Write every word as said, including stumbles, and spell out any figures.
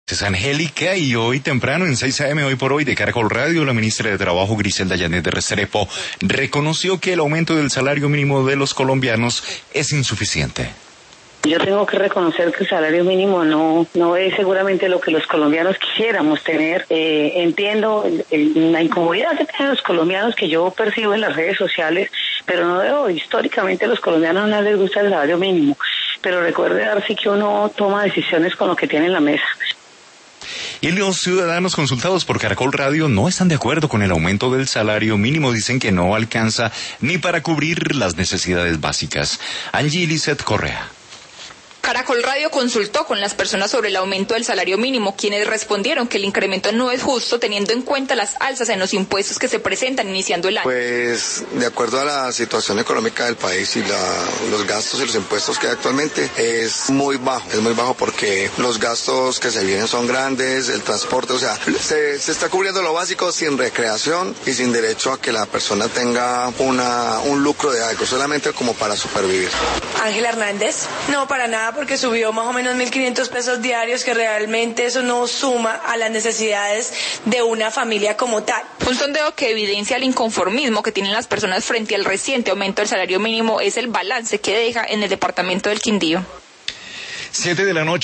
Es Angélica, y hoy temprano en seis a eme Hoy por Hoy de Caracol Radio, la ministra de Trabajo Griselda Yanet de Restrepo reconoció que el aumento del salario mínimo de los colombianos es insuficiente. Yo tengo que reconocer que el salario mínimo no no es seguramente lo que los colombianos quisiéramos tener. Eh, entiendo el, el, la incomodidad que tienen los colombianos, que yo percibo en las redes sociales, pero no debo, históricamente a los colombianos no les gusta el salario mínimo. Pero recuerde, Darcy, que uno toma decisiones con lo que tiene en la mesa. Y los ciudadanos consultados por Caracol Radio no están de acuerdo con el aumento del salario mínimo. Dicen que no alcanza ni para cubrir las necesidades básicas. Angie Lizeth Correa. Caracol Radio consultó con las personas sobre el aumento del salario mínimo, quienes respondieron que el incremento no es justo teniendo en cuenta las alzas en los impuestos que se presentan iniciando el año. Pues de acuerdo a la situación económica del país y la, los gastos y los impuestos que hay actualmente, es muy bajo, es muy bajo porque los gastos que se vienen son grandes, el transporte, o sea, se, se está cubriendo lo básico sin recreación y sin derecho a que la persona tenga una, un lucro de algo, solamente como para supervivir. Ángela Hernández, no para nada, porque subió más o menos mil quinientos pesos diarios, que realmente eso no suma a las necesidades de una familia como tal. Un sondeo que evidencia el inconformismo que tienen las personas frente al reciente aumento del salario mínimo es el balance que deja en el departamento del Quindío. Siete de la noche.